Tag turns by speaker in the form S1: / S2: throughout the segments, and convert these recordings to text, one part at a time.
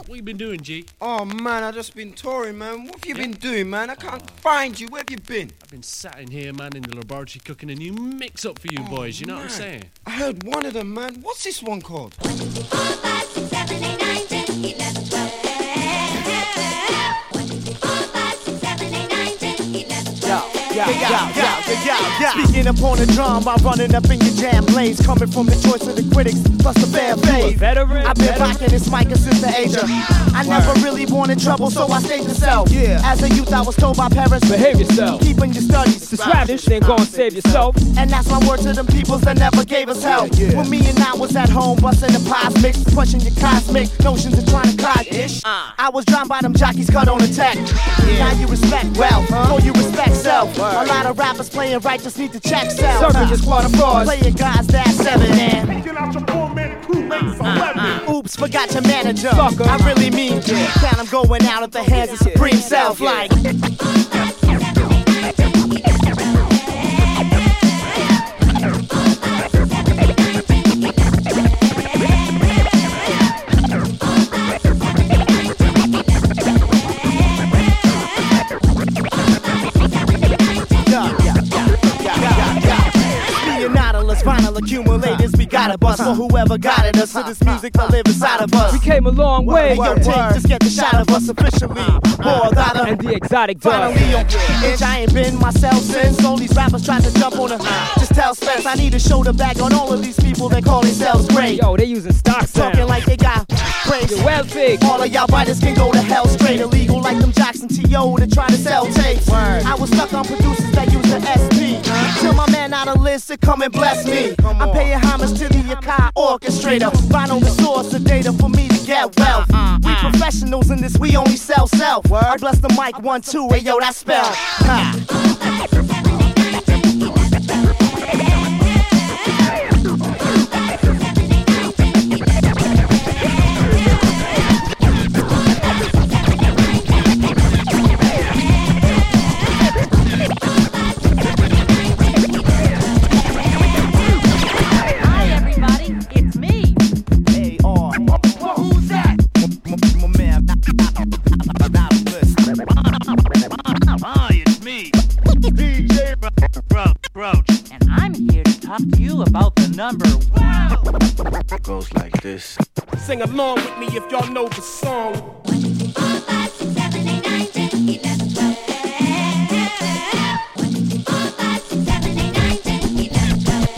S1: What you been doing, G?
S2: Oh man, I just been touring, man. What have you been doing, man? I can't find you. Where have you been?
S1: I've been sat in here, man, in the laboratory cooking a new mix-up for you boys, you know what I'm saying?
S2: I heard one of them, man. What's this one called?
S3: 1, 2, 3, 4, 5, 6, 7, 8, 9, 10, 11, 12. 1, 2, 3, 4, 5, 6, 7, 8, 9, 10, 11, 12.
S4: Speaking upon the drum, I'm running up in your jam lanes, coming from the choice of the critics, plus the fair fade. I've been rocking this mic since the age of. I never really wanted trouble, so I stayed to self. As a youth, I was told by parents, behave yourself, keeping your studies.
S5: This rap shit ain't gonna save yourself.
S4: And that's my word to them peoples that never gave us help. When me and I was at home, busting the pies mix, pushing your cosmic notions and trying to clock ish. I was drowned by them jockeys cut on the tech. Now you respect wealth, or you respect self. A lot of rappers playing right just need to check self.
S5: Serving your squad of frauds.
S4: Playing guys that 7 and
S6: Picking out your 4-man crewmates on weapon.
S4: oops, forgot your manager.
S5: Sucker.
S4: I really mean count 'em going out at the hands of supreme self like. Vinyl accumulators, we got a bust for whoever guided us to this music that live inside of us.
S5: We came a long way.
S4: Hey, yo, Ting, just get the shot of us officially. More than
S5: And the exotic dog.
S4: finally on itch. I ain't been myself since all these rappers tried to jump on a. Just tell Spence I need a shoulder bag on all of these people that call themselves great.
S5: Yo, they using stock sound.
S4: Talking like they got brains.
S5: You're well big.
S4: All of y'all writers can go to hell straight. Illegal like them Jackson T.O. to try to sell tapes. I was stuck on producers that use the SP. Till my man out of list to come and bless me. I'm paying homage to the Akai orchestrator. Vinyl the source of data for me to get wealth. We professionals in this, we only sell self. I bless the mic 1, 2, hey yo, that spell.
S7: And I'm here to talk to you about the number 1.
S2: It goes like this.
S6: Sing along with me if y'all know the song.
S3: 1, 2, 3, 4, 5, 6, 7, 8, 9, 10, 11, 12. 1, 2, 3, 4, 5, 6, 7, 8, 9, 10, 11, 12.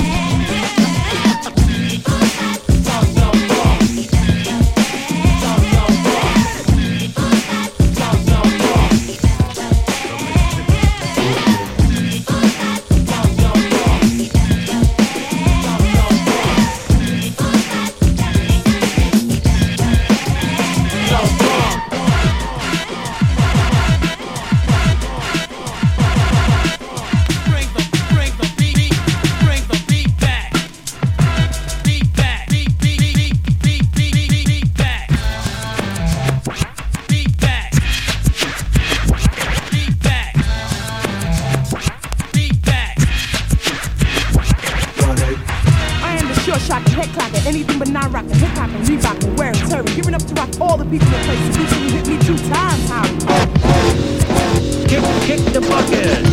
S8: Anything but non-rock and hip-hop and Reebok and wearing turban. Giving up to rock all the people in places. You can hit me 2 times, Howie.
S1: Kick the bucket!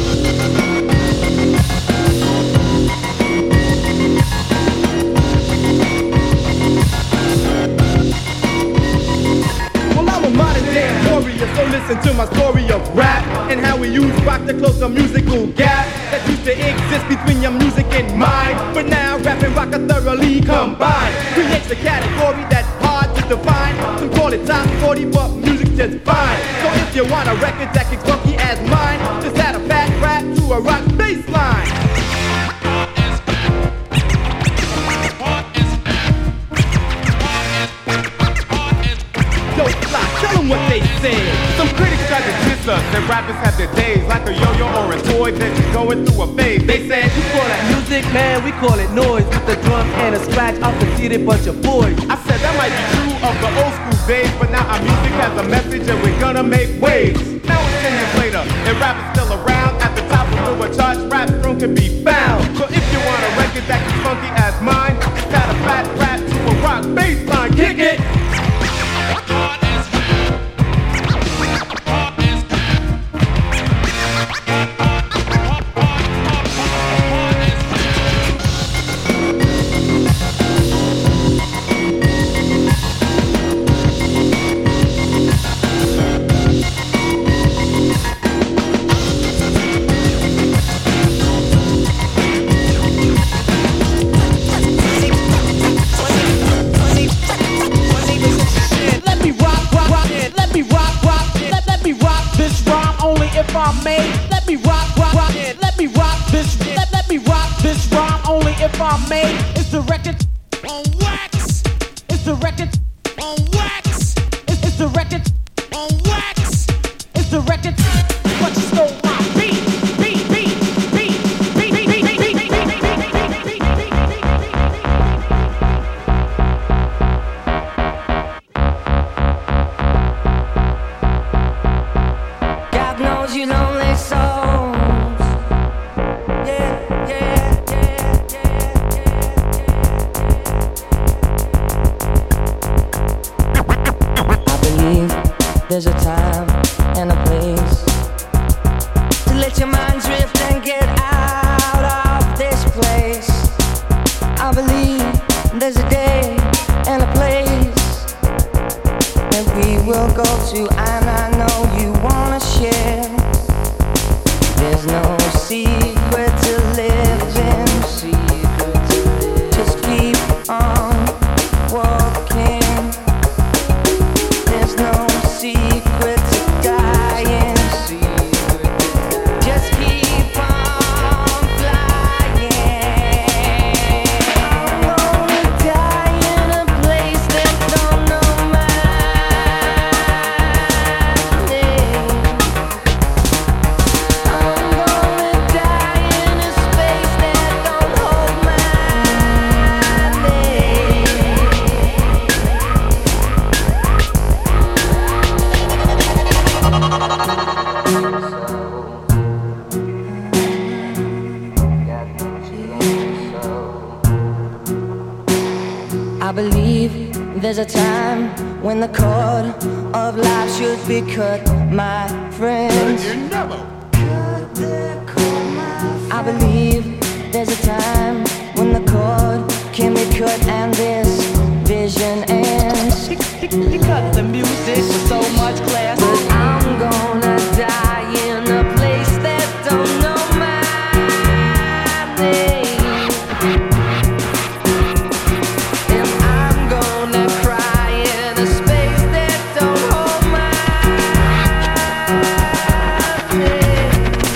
S6: Well, I'm a modern day warrior, so listen to my story of rap and how we use rock to close a musical gap that used to exist between your music and mine. But now rap and rock are thoroughly combined. Creates a category that's hard to define. Some call it top 40, but music's just fine. So if you want a record that gets funky as mine, just add a fat rap to a rock bass line. Yo, Fly, tell them what they said. Some critics tried to diss us, that rappers have their days like a yo-yo or a toy that's going through a phase. They said, you call that music, man, we call it noise. With the drum and a scratch, I'm conceited bunch of boys. I said that might be true of the old school days, but now our music has a message and we're gonna make waves. Now it's 10 years later, and rap is still around. At the top of the chart, rap room can be found. So if you want a record that is funky as mine, just add a fat rap to a rock bass line. Kick it!
S8: made. Let me rock, let me rock this, let me rock this rhyme. Only if I'm made. It's the record on wax. It's the record on wax. It's the record on wax. It's the record. But you stole my beat.
S9: God knows you lonely souls. Yeah, yeah, yeah, yeah. I believe there's a time and a place to let your mind drift and get out of this place. I believe there's a day and a place that we will go to, and I know you wanna share. There's no secret to living, just keep on walking. There's no secret to dying, just keep on flying. I'm gonna die in a place that don't know my name. I'm gonna die in a space that don't hold my I believe there's a time when the cord of life should be cut, my friends. I believe there's a time when the cord can be cut and this vision ends.
S8: Because the music with so much class.
S9: But I'm gonna die in a place that don't know my name. And I'm gonna cry in a space that don't hold my name.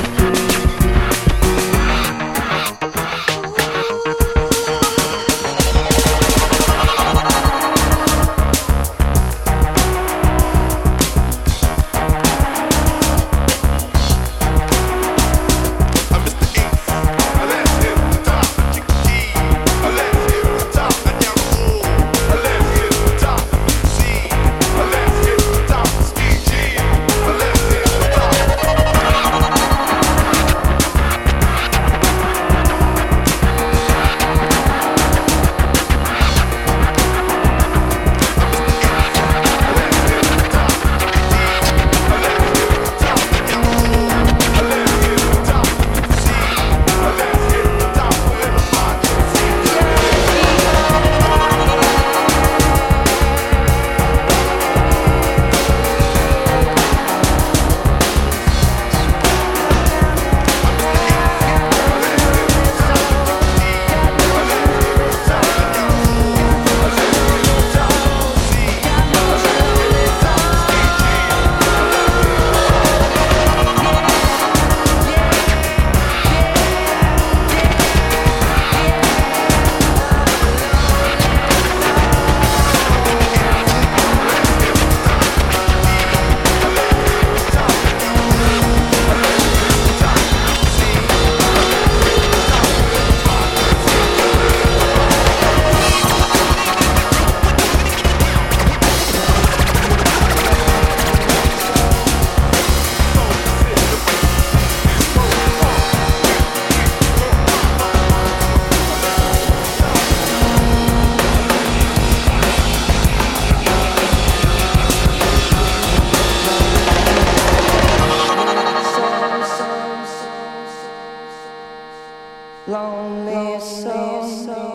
S9: Lonely soul,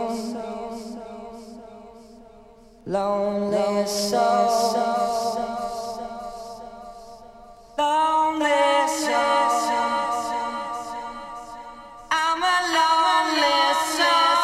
S9: lonely soul, lonely soul. I'm a lonely soul.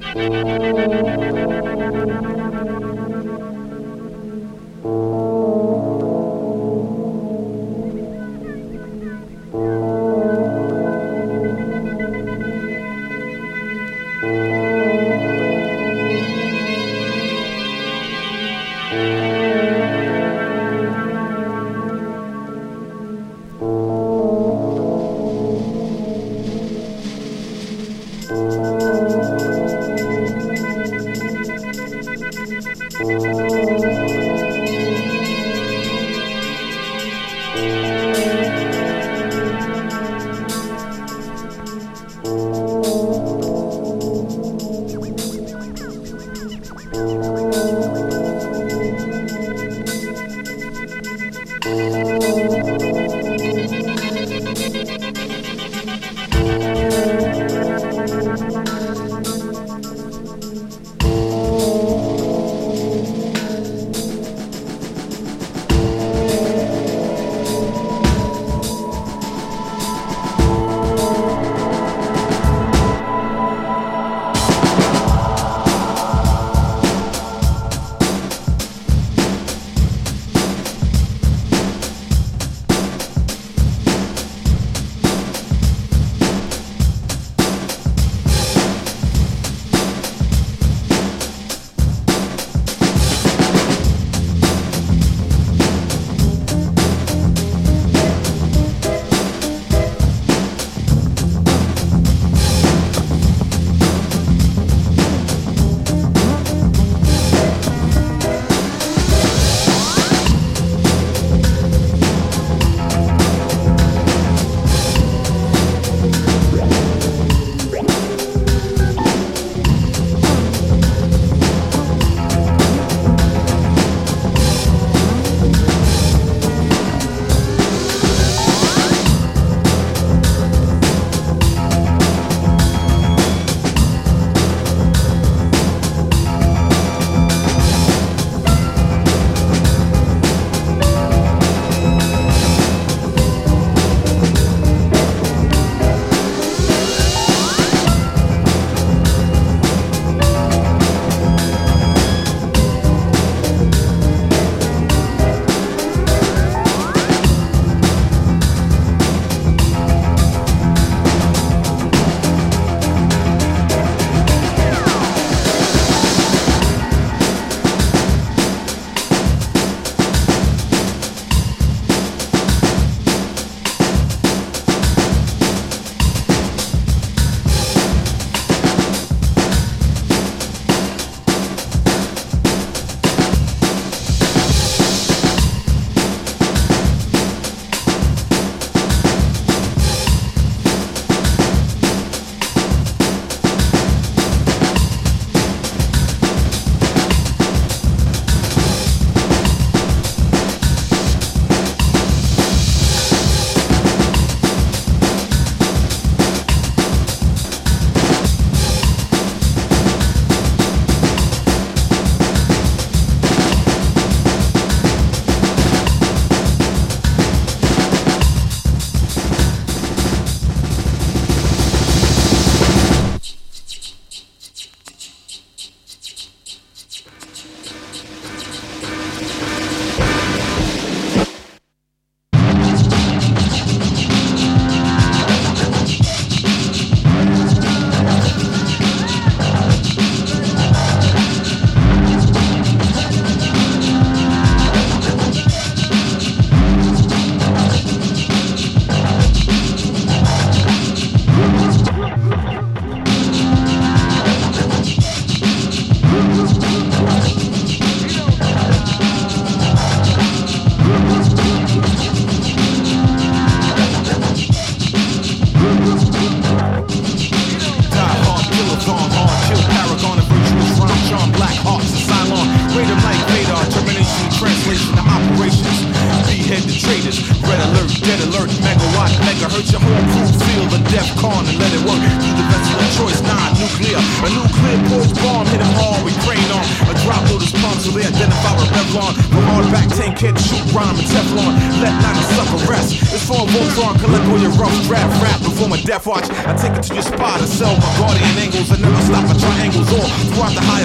S10: megahertz, your whole crew feel the DEFCON and let it work through the vessel of choice, non-nuclear. A nuclear poised bomb hit them hard, we crane on. A drop load is pumped so they identify with Revlon. The hardback tank kid shoot rhyme and Teflon. Let not a sucker rest. It's for a Voltron, collect all your rough draft rap before my death watch. I take it to your spot, I sell my guardian angles and never stop at triangles or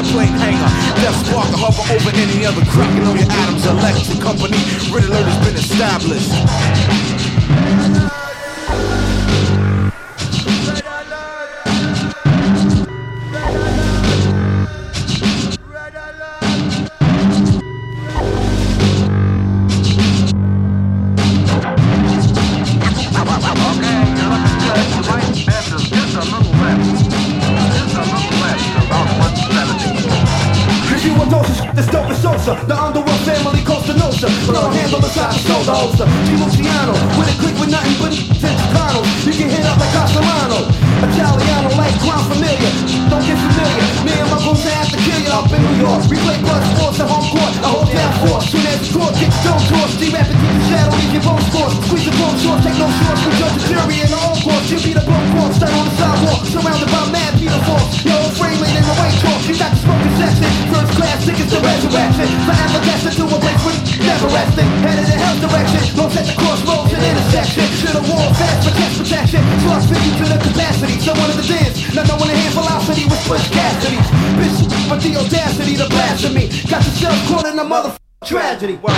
S10: plane hanger. Death spark to hover over any other cracking on your atoms. Electric company, red alert has been established.
S11: The underworld family Costa Nostra, but I'll handle the side and shoulder holster. G. Luciano, with a click with nothing but Chicano. You can hit up like Castellano, Italiano like Crown Familiar. Don't get familiar, me and my bros have to kill you up in New York. We play blood sports at home court, I hold down force. Soon as the score, kick the stone towards. G-rapping to the shadow, leave your bone scores. Squeeze the bone short, take no shorts. We judge the jury in the own course. You be the bone corpse, stand on the sidewalk, surrounded by mad beautiful. Your old frame laid in the white chalk. You got the smoking section, first class tickets to resurrection. Forever destined to a place with never resting. Headed in hell's direction, lost at the crossroads and intersection. Should've worn fast for chest protection. So I spit you to the capacity. Someone of the dance, not knowing the hand velocity with Swiss Cassidy. Bitch, but the audacity to blasphemy. Got yourself caught in a motherfucking tragedy. Okay,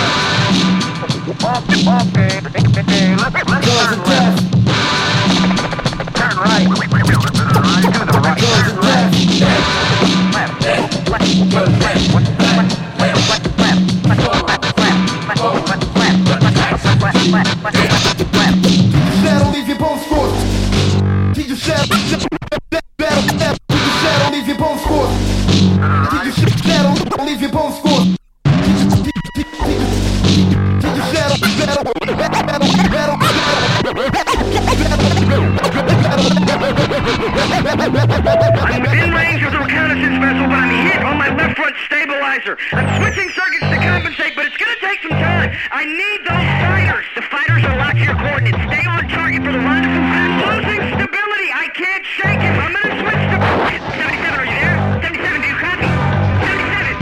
S11: guns and death. Turn right. Guns and death. Shadow, leave your bones scorched. Teach your shadow, leave your bones scorched. Teach your shadow, leave your bones scorched. Teach your shadow,
S12: I'm within range of the reconnaissance vessel, but I'm hit on my left front stabilizer. I'm switching circuits to compensate, but it's gonna take some time. I need those fighters. The fighters are locked to your coordinates. Stay on target for the rendezvous. I'm losing stability. I can't shake it. I'm gonna switch to 77. Are you there? 77, do you copy? 77.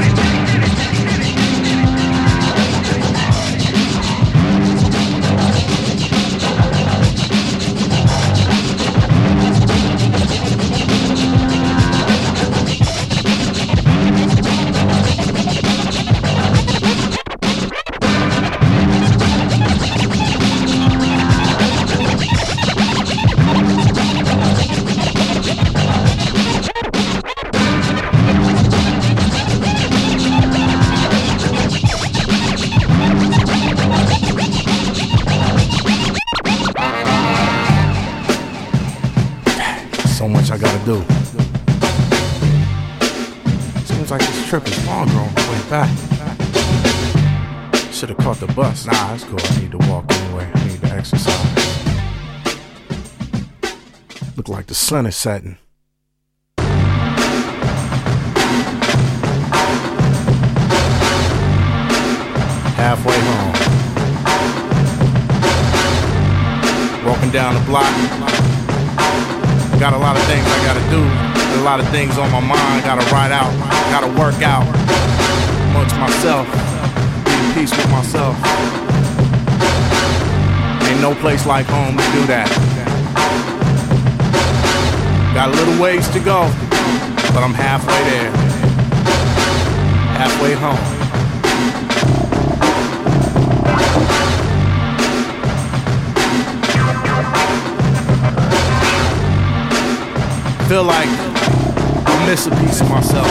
S10: So much I gotta do. Seems like this trip is longer on the way back. Should've caught the bus. Nah, that's cool. I need to walk anyway. I need to exercise. Look like the sun is setting. Halfway home. Walking down the block. Got a lot of things I gotta do. A lot of things on my mind. Gotta write out. Gotta work out. Amongst myself. Be in peace with myself. Ain't no place like home to do that. Got a little ways to go, but I'm halfway there. Halfway home. Feel like I miss a piece of myself.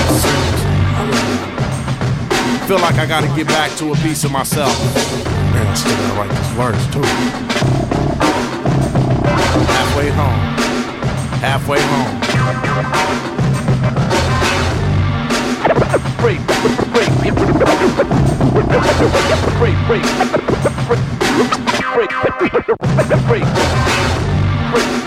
S10: Feel like I gotta get back to a piece of myself. Man, I still gotta write this verse too. Halfway home. Halfway home. Break, break, break, break, break, break, break, break.